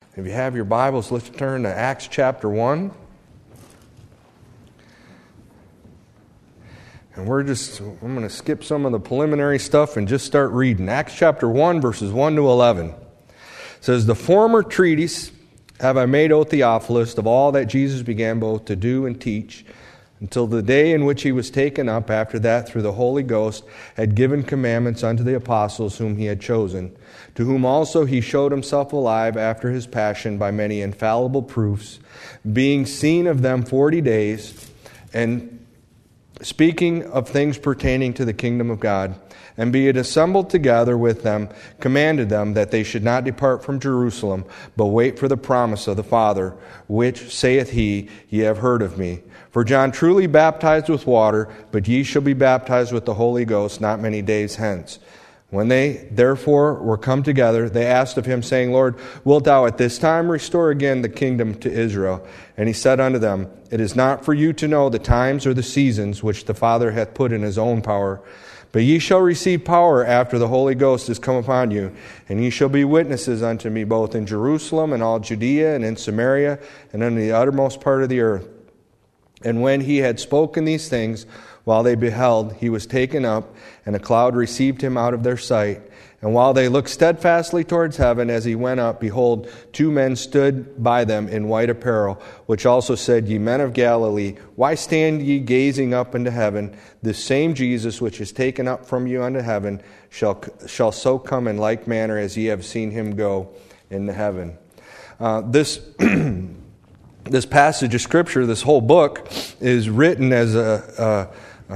If you have your Bibles, let's turn to Acts chapter 1. And I'm going to skip some of the preliminary stuff and just start reading. Acts chapter 1, verses 1 to 11. It says, "The former treatise have I made, O Theophilus, of all that Jesus began both to do and teach, until the day in which he was taken up. After that, through the Holy Ghost, had given commandments unto the apostles whom he had chosen, to whom also he showed himself alive after his passion by many infallible proofs, being seen of them 40 days, and speaking of things pertaining to the kingdom of God. And being assembled together with them, commanded them that they should not depart from Jerusalem, but wait for the promise of the Father, which, saith he, ye have heard of me. For John truly baptized with water, but ye shall be baptized with the Holy Ghost not many days hence. When they therefore were come together, they asked of him, saying, Lord, wilt thou at this time restore again the kingdom to Israel? And he said unto them, It is not for you to know the times or the seasons which the Father hath put in his own power, but ye shall receive power after the Holy Ghost is come upon you, and ye shall be witnesses unto me both in Jerusalem and all Judea and in Samaria and unto the uttermost part of the earth. And when he had spoken these things, while they beheld, he was taken up, and a cloud received him out of their sight. And while they looked steadfastly towards heaven as he went up, behold, two men stood by them in white apparel, which also said, Ye men of Galilee, why stand ye gazing up into heaven? This same Jesus, which is taken up from you unto heaven, shall so come in like manner as ye have seen him go into heaven." This passage of Scripture, this whole book, is written as a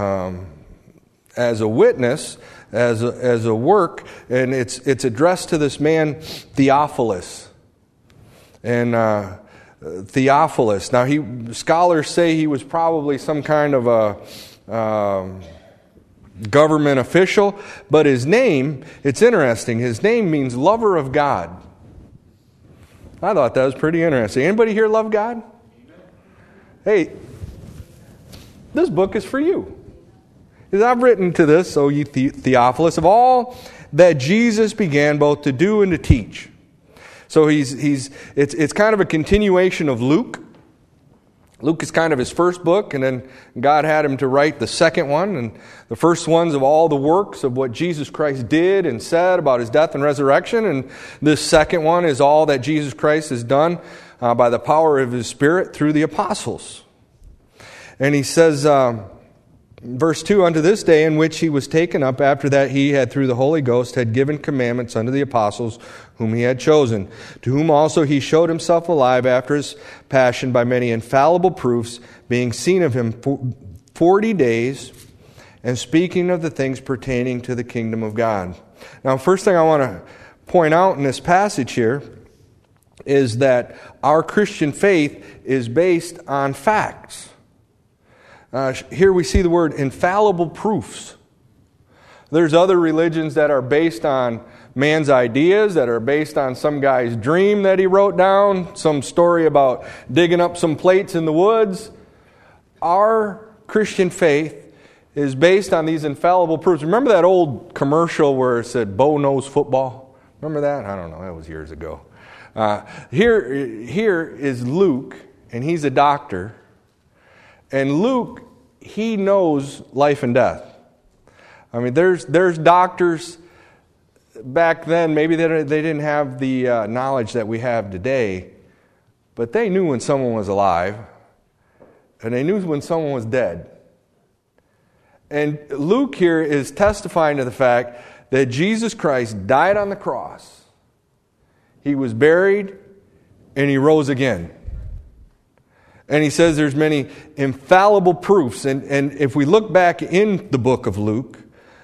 witness, as a work, and it's addressed to this man Theophilus. And Theophilus, now scholars say he was probably some kind of a government official, but his name, it's interesting. His name means lover of God. I thought that was pretty interesting. Anybody here love God? Hey, this book is for you. Because I've written to this, O ye Theophilus, of all that Jesus began both to do and to teach. So it's kind of a continuation of Luke. Luke is kind of his first book, and then God had him to write the second one. And the first one's of all the works of what Jesus Christ did and said about his death and resurrection. And this second one is all that Jesus Christ has done by the power of his Spirit through the apostles. And he says, verse 2, Unto this day in which he was taken up, after that he had through the Holy Ghost had given commandments unto the apostles whom he had chosen, to whom also he showed himself alive after his passion by many infallible proofs, being seen of him 40 days, and speaking of the things pertaining to the kingdom of God. Now, first thing I want to point out in this passage here is that our Christian faith is based on facts. Here we see the word infallible proofs. There's other religions that are based on man's ideas, that are based on some guy's dream that he wrote down, some story about digging up some plates in the woods. Our Christian faith is based on these infallible proofs. Remember that old commercial where it said, Bo knows football? Remember that? I don't know. That was years ago. Here is Luke, and he's a doctor. And Luke, he knows life and death. I mean, there's doctors back then, maybe they didn't have the knowledge that we have today, but they knew when someone was alive, and they knew when someone was dead. And Luke here is testifying to the fact that Jesus Christ died on the cross, he was buried, and he rose again. And he says there's many infallible proofs. And if we look back in the book of Luke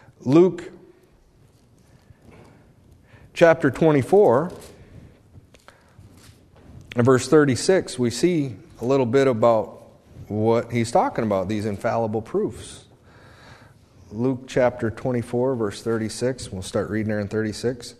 chapter 24 and verse 36, we see a little bit about what he's talking about, these infallible proofs. Luke chapter 24, verse 36. We'll start reading there in 36.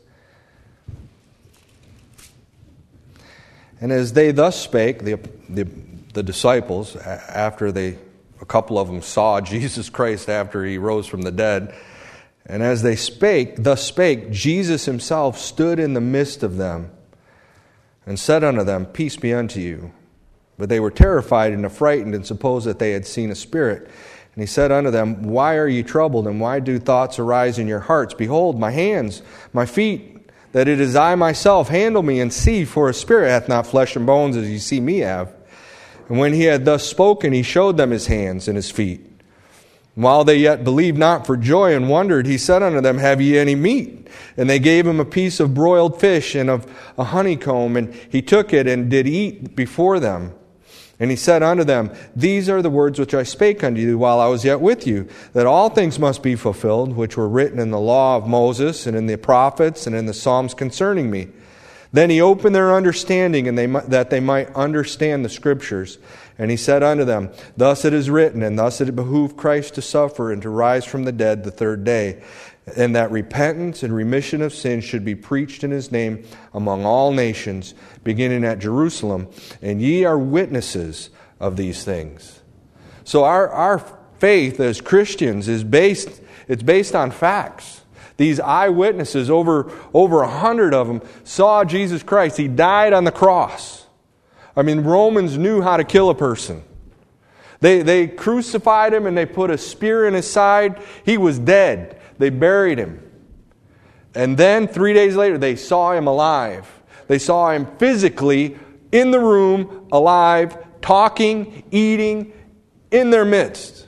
And as they thus spake, the disciples, after a couple of them saw Jesus Christ after he rose from the dead, and as they thus spake, Jesus himself stood in the midst of them, and said unto them, Peace be unto you. But they were terrified and affrighted, and supposed that they had seen a spirit. And he said unto them, Why are ye troubled, and why do thoughts arise in your hearts? Behold, my hands, my feet, that it is I myself. Handle me, and see, for a spirit hath not flesh and bones, as ye see me have. And when he had thus spoken, he showed them his hands and his feet. And while they yet believed not for joy and wondered, he said unto them, Have ye any meat? And they gave him a piece of broiled fish and of a honeycomb, and he took it and did eat before them. And he said unto them, These are the words which I spake unto you while I was yet with you, that all things must be fulfilled, which were written in the law of Moses, and in the prophets, and in the Psalms concerning me. Then he opened their understanding, and that they might understand the Scriptures. And he said unto them, Thus it is written, and thus it behooved Christ to suffer, and to rise from the dead the third day, and that repentance and remission of sins should be preached in his name among all nations, beginning at Jerusalem. And ye are witnesses of these things. So our faith as Christians is based on facts. These eyewitnesses, over 100 of them, saw Jesus Christ. He died on the cross. I mean, Romans knew how to kill a person. They crucified him and they put a spear in his side. He was dead. They buried him. And then 3 days later, they saw him alive. They saw him physically in the room, alive, talking, eating, in their midst.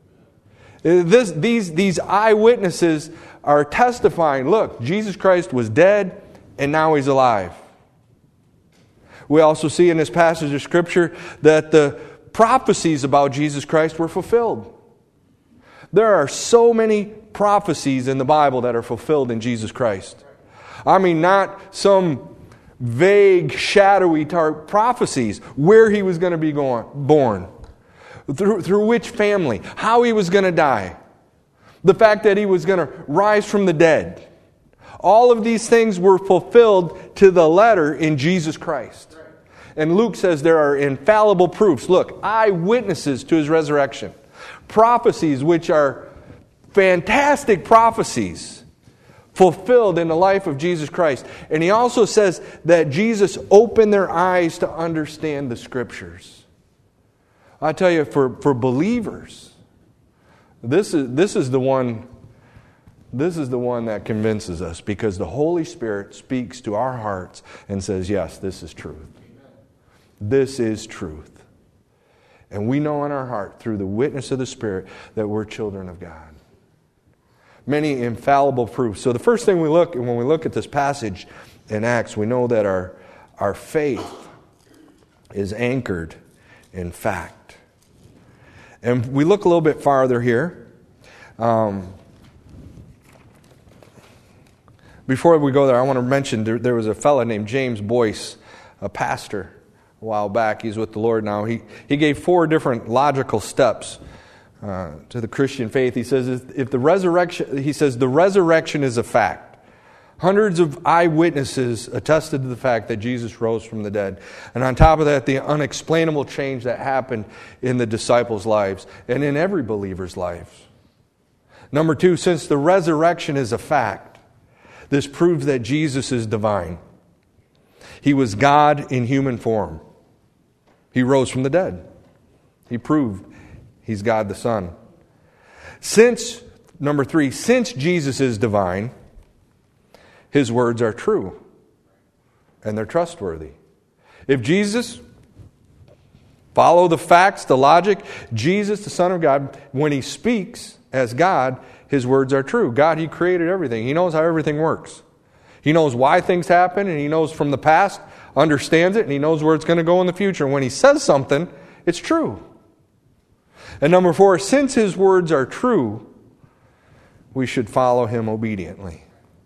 These eyewitnesses are testifying, look, Jesus Christ was dead and now he's alive. We also see in this passage of Scripture that the prophecies about Jesus Christ were fulfilled. There are so many prophecies in the Bible that are fulfilled in Jesus Christ. I mean, not some vague, shadowy prophecies, where he was going to be born, through which family, how he was going to die, the fact that he was going to rise from the dead. All of these things were fulfilled to the letter in Jesus Christ. And Luke says there are infallible proofs. Look, eyewitnesses to his resurrection. Prophecies which are fantastic prophecies fulfilled in the life of Jesus Christ. And he also says that Jesus opened their eyes to understand the Scriptures. I tell you, for believers, this is the one that convinces us, because the Holy Spirit speaks to our hearts and says, yes, this is truth. This is truth. And we know in our heart, through the witness of the Spirit, that we're children of God. Many infallible proofs. So the first thing when we look at this passage in Acts, we know that our faith is anchored in fact. And we look a little bit farther here. Before we go there, I want to mention there was a fellow named James Boyce, a pastor, a while back. He's with the Lord now. He gave 4 different logical steps to the Christian faith. He says the resurrection is a fact. Hundreds of eyewitnesses attested to the fact that Jesus rose from the dead. And on top of that, the unexplainable change that happened in the disciples' lives and in every believer's life. Number 2, since the resurrection is a fact, this proves that Jesus is divine. He was God in human form. He rose from the dead. He proved He's God the Son. Number 3, since Jesus is divine, His words are true and they're trustworthy. If Jesus, follow the facts, the logic, Jesus, the Son of God, when He speaks as God, His words are true. God, He created everything. He knows how everything works. He knows why things happen, and He knows from the past, understands it, and He knows where it's going to go in the future. And when He says something, it's true. And number 4, since His words are true, we should follow Him obediently.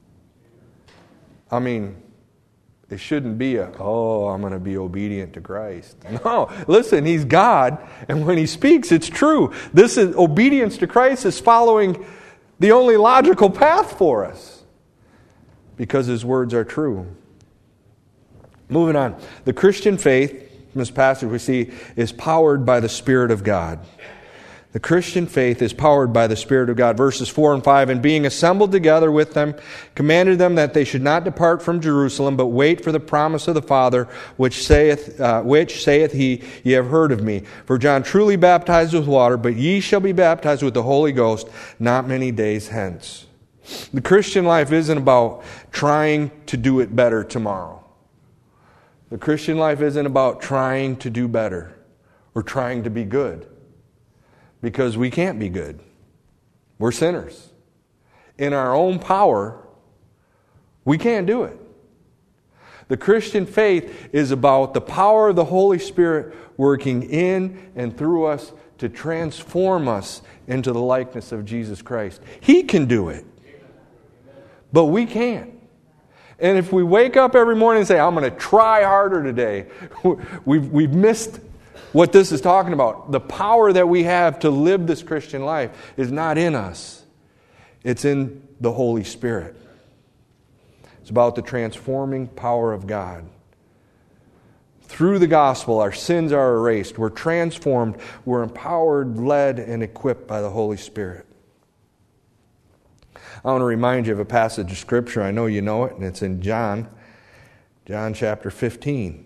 I mean, it shouldn't be I'm going to be obedient to Christ. No, listen, He's God, and when He speaks, it's true. Obedience to Christ is following the only logical path for us, because His words are true. Moving on. The Christian faith, in this passage we see, is powered by the Spirit of God. The Christian faith is powered by the Spirit of God. Verses 4 and 5, and being assembled together with them, commanded them that they should not depart from Jerusalem, but wait for the promise of the Father, which saith he, ye have heard of me. For John truly baptized with water, but ye shall be baptized with the Holy Ghost not many days hence. The Christian life isn't about trying to do it better tomorrow. The Christian life isn't about trying to do better or trying to be good. Because we can't be good. We're sinners. In our own power, we can't do it. The Christian faith is about the power of the Holy Spirit working in and through us to transform us into the likeness of Jesus Christ. He can do it. But we can't. And if we wake up every morning and say, I'm going to try harder today, we've missed what this is talking about. The power that we have to live this Christian life is not in us. It's in the Holy Spirit. It's about the transforming power of God. Through the gospel, our sins are erased. We're transformed. We're empowered, led, and equipped by the Holy Spirit. I want to remind you of a passage of Scripture. I know you know it, and it's in John chapter 15.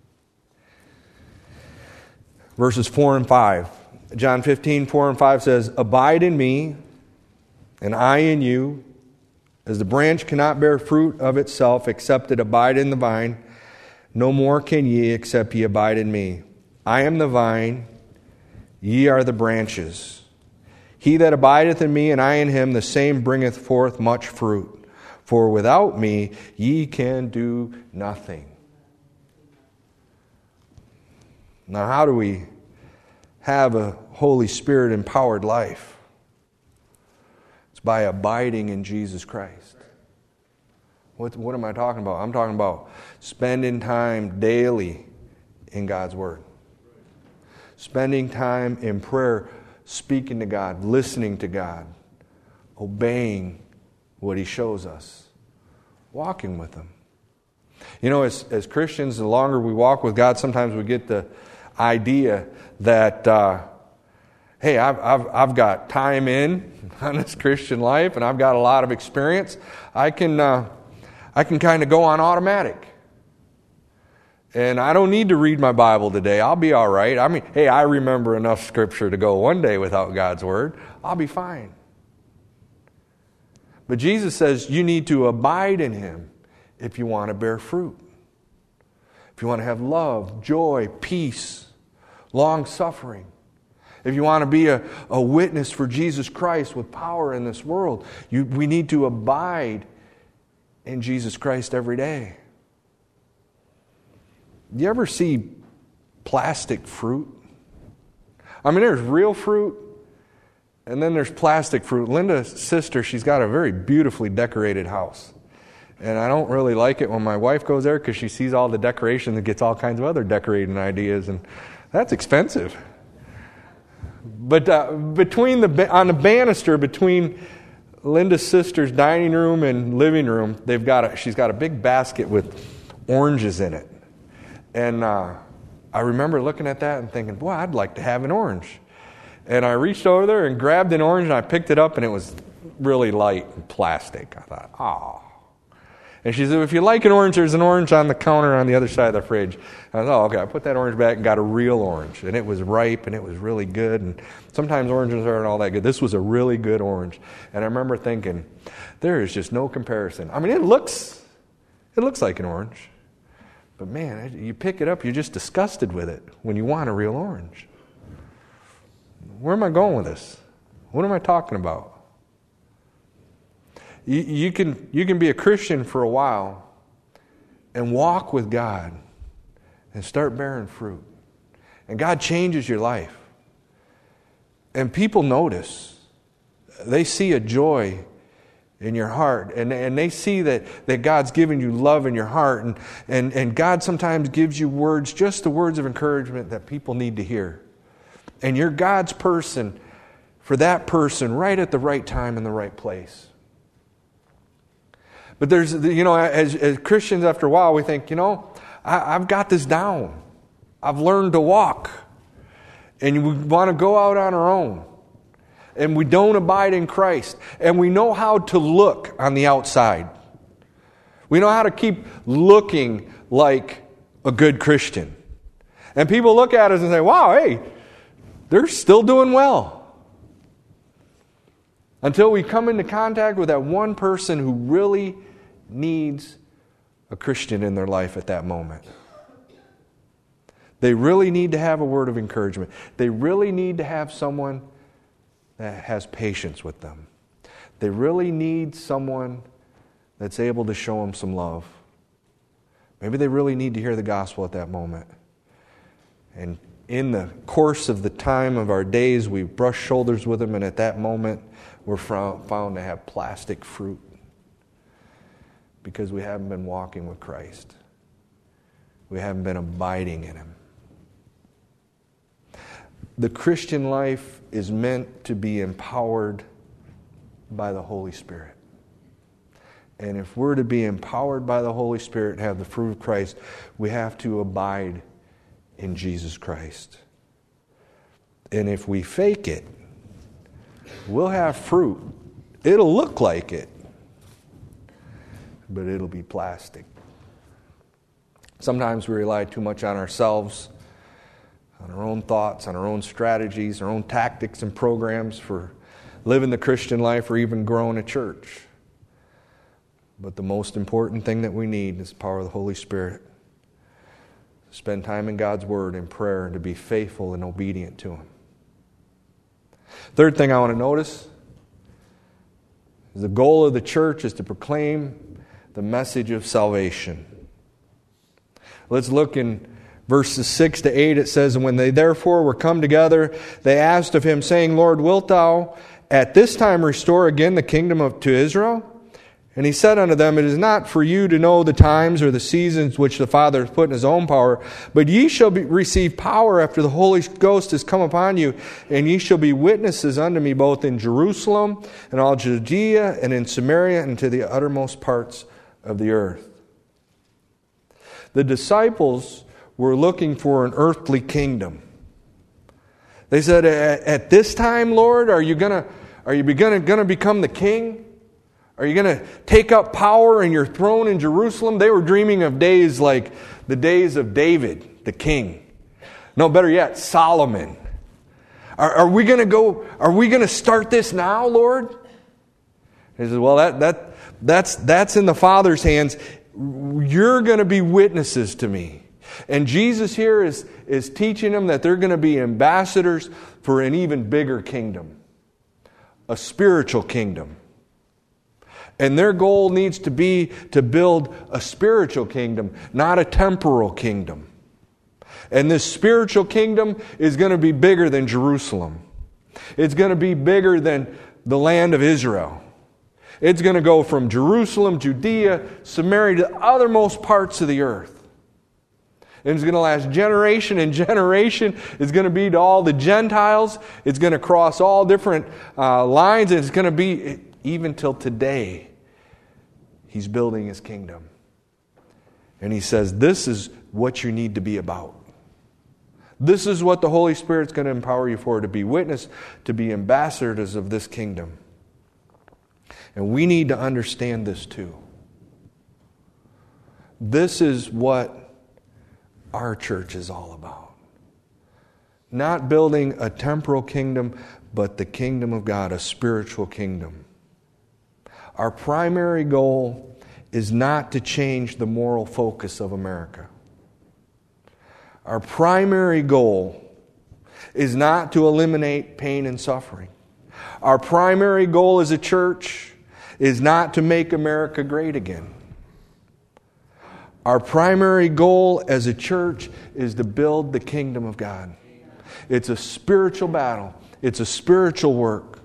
Verses 4 and 5. John 15, 4 and 5 says, abide in me, and I in you, as the branch cannot bear fruit of itself, except it abide in the vine, no more can ye, except ye abide in me. I am the vine, ye are the branches. He that abideth in me, and I in him, the same bringeth forth much fruit. For without me ye can do nothing. Now, how do we have a Holy Spirit empowered life? It's by abiding in Jesus Christ. What am I talking about? I'm talking about spending time daily in God's Word. Spending time in prayer, speaking to God, listening to God, obeying what He shows us, walking with Him. You know, as Christians, the longer we walk with God, sometimes we get the idea that, hey, I've got time in on this Christian life, and I've got a lot of experience. I can kind of go on automatic, and I don't need to read my Bible today. I'll be all right. I mean, hey, I remember enough Scripture to go one day without God's Word. I'll be fine. But Jesus says you need to abide in Him if you want to bear fruit. If you want to have love, joy, peace, long-suffering. If you want to be a witness for Jesus Christ with power in this world, we need to abide in Jesus Christ every day. Do you ever see plastic fruit? I mean, there's real fruit, and then there's plastic fruit. Linda's sister, she's got a very beautifully decorated house. And I don't really like it when my wife goes there because she sees all the decorations and gets all kinds of other decorating ideas, and that's expensive. But on the banister between Linda's sister's dining room and living room, she's got a big basket with oranges in it. And I remember looking at that and thinking, boy, I'd like to have an orange. And I reached over there and grabbed an orange, and I picked it up, and it was really light and plastic. I thought, oh. And she said, if you like an orange, there's an orange on the counter on the other side of the fridge. I thought, oh, okay. I put that orange back and got a real orange. And it was ripe, and it was really good. And sometimes oranges aren't all that good. This was a really good orange. And I remember thinking, there is just no comparison. I mean, it looks like an orange. But man, you pick it up, you're just disgusted with it when you want a real orange. Where am I going with this? What am I talking about? You can be a Christian for a while and walk with God and start bearing fruit. And God changes your life. And people notice. They see a joy in your heart. And they see that God's given you love in your heart. And God sometimes gives you words, just the words of encouragement that people need to hear. And you're God's person for that person right at the right time in the right place. But there's, as Christians, after a while, we think, I've got this down. I've learned to walk. And we want to go out on our own. and we don't abide in Christ, and we know how to look on the outside. We know how to keep looking like a good Christian. And people look at us and say, wow, hey, they're still doing well. Until we come into contact with that one person who really needs a Christian in their life at that moment. They really need to have a word of encouragement. They really need to have someone that has patience with them. They really need someone that's able to show them some love. Maybe they really need to hear the gospel at that moment. And in the course of the time of our days, we brush shoulders with them, and at that moment, we're found to have plastic fruit because we haven't been walking with Christ. We haven't been abiding in Him. The Christian life is meant to be empowered by the Holy Spirit. And if we're to be empowered by the Holy Spirit and have the fruit of Christ, we have to abide in Jesus Christ. And if we fake it, we'll have fruit. It'll look like it, but it'll be plastic. Sometimes we rely too much on ourselves, on our own thoughts, on our own strategies, our own tactics and programs for living the Christian life or even growing a church. But the most important thing that we need is the power of the Holy Spirit. Spend time in God's Word and prayer and to be faithful and obedient to Him. Third thing I want to notice is the goal of the church is to proclaim the message of salvation. Let's look in verses 6 to 8. It says, "And when they therefore were come together, they asked of Him, saying, Lord, wilt Thou at this time restore again the kingdom to Israel? And He said unto them, It is not for you to know the times or the seasons which the Father hath put in His own power, but ye shall receive power after the Holy Ghost is come upon you, and ye shall be witnesses unto me both in Jerusalem and all Judea and in Samaria and to the uttermost parts of the earth." The disciples were looking for an earthly kingdom. They said, "At this time, Lord, are you going to become the king? Are you going to take up power in your throne in Jerusalem?" They were dreaming of days like the days of David, the king. No, better yet, Solomon. Are we going to start this now, Lord? He says, well, that's in the Father's hands. You're going to be witnesses to me. And Jesus here is teaching them that they're going to be ambassadors for an even bigger kingdom, a spiritual kingdom. And their goal needs to be to build a spiritual kingdom, not a temporal kingdom. And this spiritual kingdom is going to be bigger than Jerusalem. It's going to be bigger than the land of Israel. It's going to go from Jerusalem, Judea, Samaria to the othermost parts of the earth. And it's going to last generation and generation. It's going to be to all the Gentiles. It's going to cross all different lines. And it's going to be even till today. He's building His kingdom. And He says, this is what you need to be about. This is what the Holy Spirit's going to empower you for, to be witness, to be ambassadors of this kingdom. And we need to understand this too. This is what our church is all about. Not building a temporal kingdom, but the kingdom of God, a spiritual kingdom. Our primary goal is not to change the moral focus of America. Our primary goal is not to eliminate pain and suffering. Our primary goal as a church is not to make America great again. Our primary goal as a church is to build the kingdom of God. It's a spiritual battle. It's a spiritual work.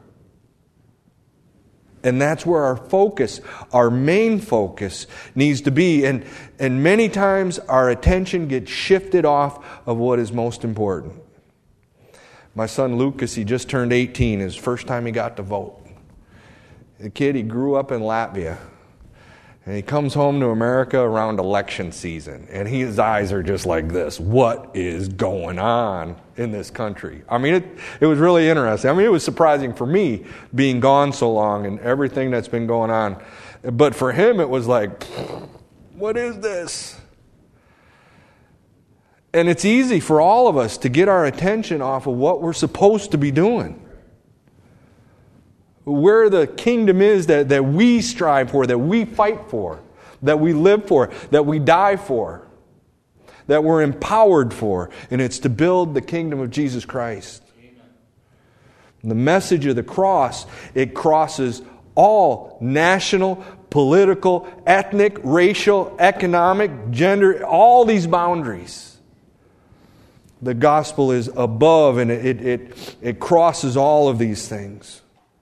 And that's where our focus, our main focus, needs to be. And many times our attention gets shifted off of what is most important. My son Lucas, he just turned 18. His first time he got to vote. The kid, he grew up in Latvia. And he comes home to America around election season, and his eyes are just like this. What is going on in this country? I mean, it was really interesting. I mean, it was surprising for me being gone so long and everything that's been going on. But for him, it was like, what is this? And it's easy for all of us to get our attention off of what we're supposed to be doing. Where the kingdom is that we strive for, that we fight for, that we live for, that we die for, that we're empowered for. And it's to build the kingdom of Jesus Christ. Amen. The message of the cross, it crosses all national, political, ethnic, racial, economic, gender, all these boundaries. The gospel is above, and it crosses all of these things.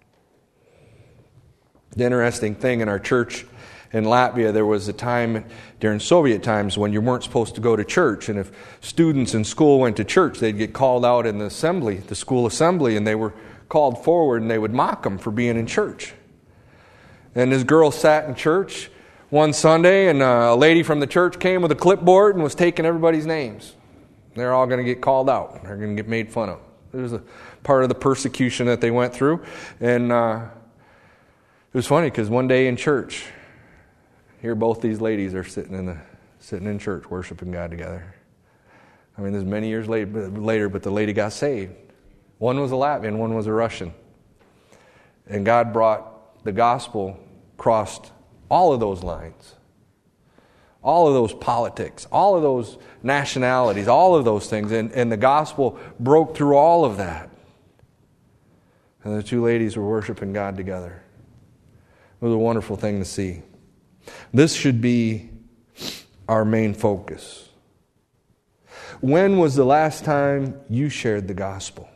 The interesting thing in our church in Latvia, there was a time during Soviet times when you weren't supposed to go to church. And if students in school went to church, they'd get called out in the assembly, the school assembly, and they were called forward and they would mock them for being in church. And this girl sat in church one Sunday, and a lady from the church came with a clipboard and was taking everybody's names. They're all going to get called out. They're going to get made fun of. It was a part of the persecution that they went through. And it was funny because one day in church, here both these ladies are sitting in church worshiping God together. I mean, this is many years later, but the lady got saved. One was a Latvian, one was a Russian. And God brought the gospel, crossed all of those lines, all of those politics, all of those nationalities, all of those things. And the gospel broke through all of that. And the two ladies were worshiping God together. It was a wonderful thing to see. This should be our main focus. When was the last time you shared the gospel?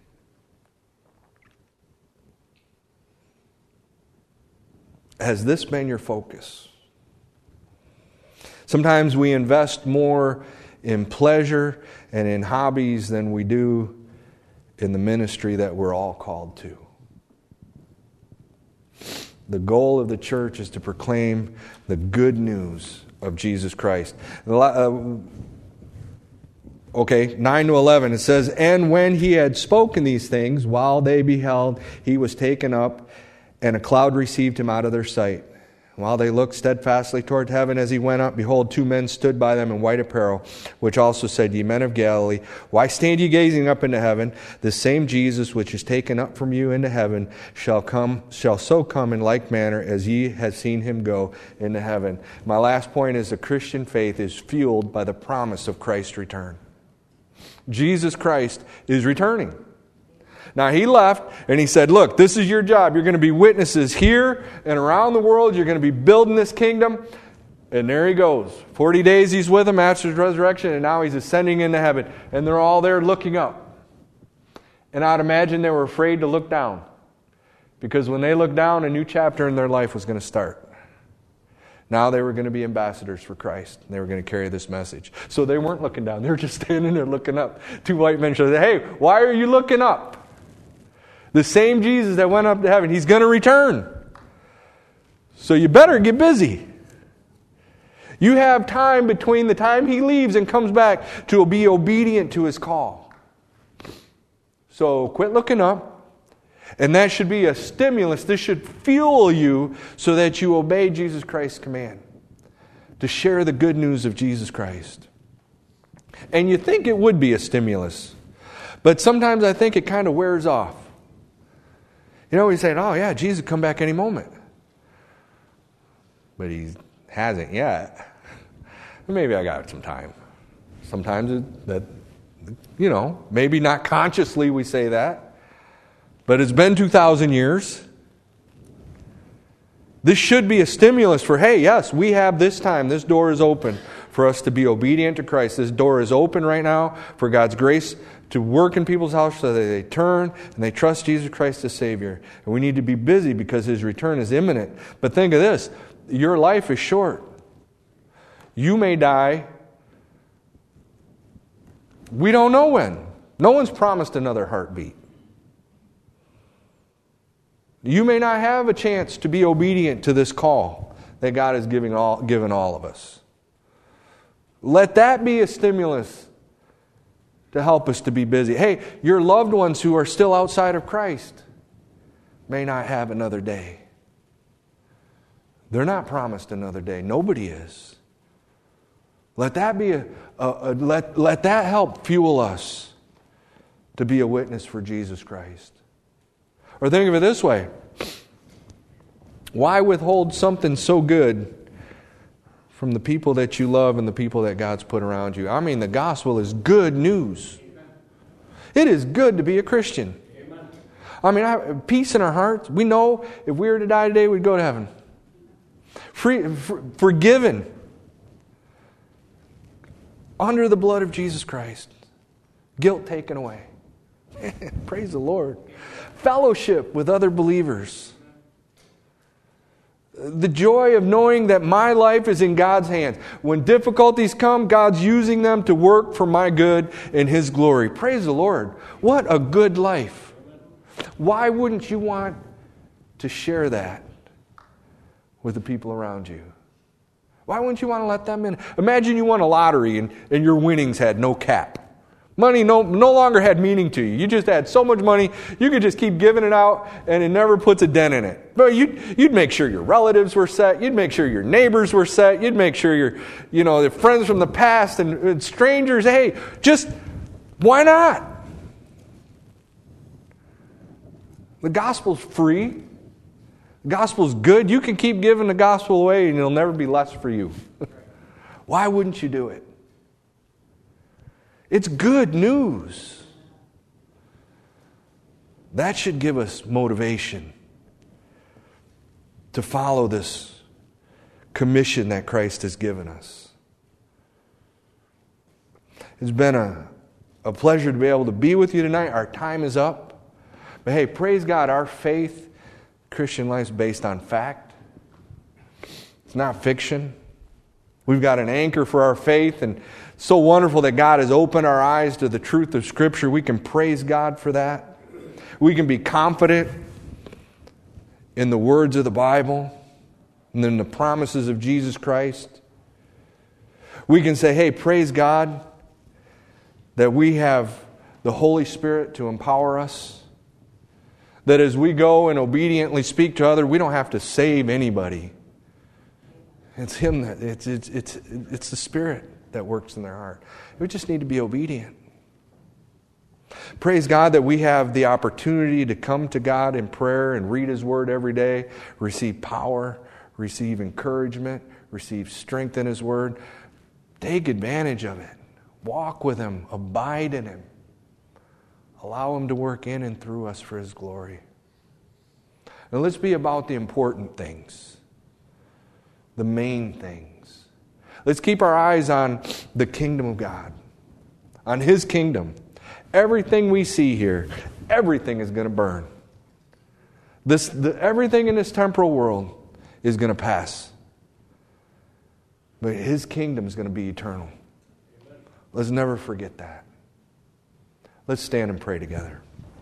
Has this been your focus? Sometimes we invest more in pleasure and in hobbies than we do in the ministry that we're all called to. The goal of the church is to proclaim the good news of Jesus Christ. 9 to 11, it says, "And when he had spoken these things, while they beheld, he was taken up, and a cloud received him out of their sight. While they looked steadfastly toward heaven as he went up, behold, two men stood by them in white apparel, which also said, Ye men of Galilee, why stand ye gazing up into heaven? The same Jesus which is taken up from you into heaven shall so come in like manner as ye have seen him go into heaven." My last point is the Christian faith is fueled by the promise of Christ's return. Jesus Christ is returning. Now, he left and he said, look, this is your job. You're going to be witnesses here and around the world. You're going to be building this kingdom. And there he goes. 40 days he's with them after his resurrection, and now he's ascending into heaven. And they're all there looking up. And I'd imagine they were afraid to look down. Because when they looked down, a new chapter in their life was going to start. Now they were going to be ambassadors for Christ. They were going to carry this message. So they weren't looking down. They were just standing there looking up. Two white men said, hey, why are you looking up? The same Jesus that went up to heaven, he's going to return. So you better get busy. You have time between the time he leaves and comes back to be obedient to his call. So quit looking up. And that should be a stimulus. This should fuel you so that you obey Jesus Christ's command to share the good news of Jesus Christ. And you think it would be a stimulus. But sometimes I think it kind of wears off. You know, we say, oh yeah, Jesus will come back any moment. But he hasn't yet. Maybe I got some time. Sometimes maybe not consciously we say that. But it's been 2,000 years. This should be a stimulus for, hey, yes, we have this time. This door is open for us to be obedient to Christ. This door is open right now for God's grace to work in people's houses so that they turn and they trust Jesus Christ as Savior. And we need to be busy because his return is imminent. But think of this. Your life is short. You may die. We don't know when. No one's promised another heartbeat. You may not have a chance to be obedient to this call that God has given all of us. Let that be a stimulus to help us to be busy. Hey, your loved ones who are still outside of Christ may not have another day. They're not promised another day. Nobody is. Let that be let that help fuel us to be a witness for Jesus Christ. Or think of it this way. Why withhold something so good from the people that you love and the people that God's put around you? I mean, the gospel is good news. It is good to be a Christian. I mean, peace in our hearts. We know if we were to die today, we'd go to heaven. Forgiven. Under the blood of Jesus Christ. Guilt taken away. Praise the Lord. Fellowship with other believers. The joy of knowing that my life is in God's hands. When difficulties come, God's using them to work for my good and His glory. Praise the Lord. What a good life. Why wouldn't you want to share that with the people around you? Why wouldn't you want to let them in? Imagine you won a lottery and your winnings had no cap. Money no longer had meaning to you. You just had so much money, you could just keep giving it out and it never puts a dent in it. But you'd make sure your relatives were set. You'd make sure your neighbors were set. You'd make sure the friends from the past and strangers, hey, just why not? The gospel's free. The gospel's good. You can keep giving the gospel away and it'll never be less for you. Why wouldn't you do it? It's good news. That should give us motivation to follow this commission that Christ has given us. It's been a pleasure to be able to be with you tonight. Our time is up. But hey, praise God, our faith, Christian life is based on fact. It's not fiction. We've got an anchor for our faith, and so wonderful that God has opened our eyes to the truth of Scripture. We can praise God for that. We can be confident in the words of the Bible and in the promises of Jesus Christ. We can say, hey, praise God that we have the Holy Spirit to empower us. That as we go and obediently speak to others, we don't have to save anybody. It's Him that it's the Spirit that works in their heart. We just need to be obedient. Praise God that we have the opportunity to come to God in prayer and read His Word every day, receive power, receive encouragement, receive strength in His Word. Take advantage of it. Walk with Him. Abide in Him. Allow Him to work in and through us for His glory. And let's be about the important things. The main things. Let's keep our eyes on the kingdom of God. On His kingdom. Everything we see here, everything is going to burn. Everything in this temporal world is going to pass. But His kingdom is going to be eternal. Let's never forget that. Let's stand and pray together.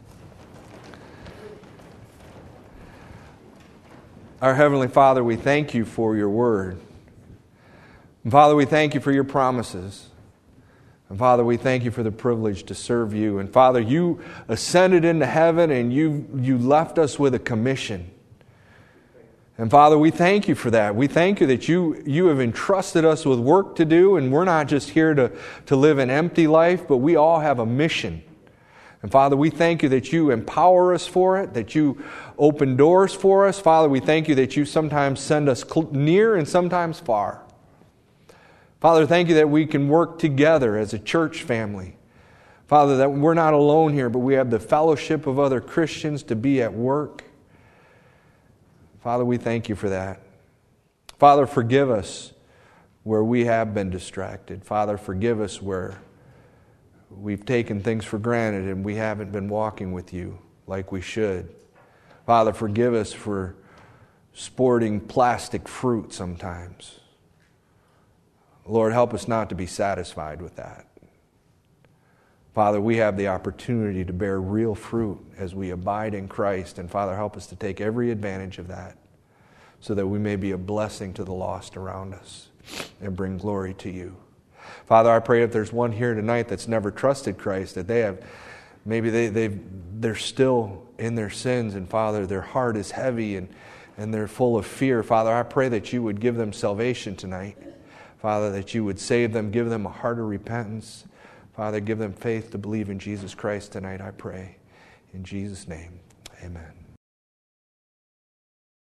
Our Heavenly Father, we thank You for Your Word. And Father, we thank You for Your promises. And Father, we thank You for the privilege to serve You. And Father, You ascended into heaven and You left us with a commission. And Father, we thank You for that. We thank You that You have entrusted us with work to do, and we're not just here to live an empty life, but we all have a mission. And Father, we thank You that You empower us for it, that You open doors for us. Father, we thank You that You sometimes send us near and sometimes far. Father, thank You that we can work together as a church family. Father, that we're not alone here, but we have the fellowship of other Christians to be at work. Father, we thank You for that. Father, forgive us where we have been distracted. Father, forgive us where we've taken things for granted and we haven't been walking with You like we should. Father, forgive us for sporting plastic fruit sometimes. Lord, help us not to be satisfied with that. Father, we have the opportunity to bear real fruit as we abide in Christ. And Father, help us to take every advantage of that. so that we may be a blessing to the lost around us and bring glory to you. Father, I pray if there's one here tonight that's never trusted Christ, that they have, maybe they're still in their sins, and Father, their heart is heavy and they're full of fear. Father, I pray that you would give them salvation tonight. Father, that you would save them, give them a heart of repentance. Father, give them faith to believe in Jesus Christ tonight, I pray. In Jesus' name, amen.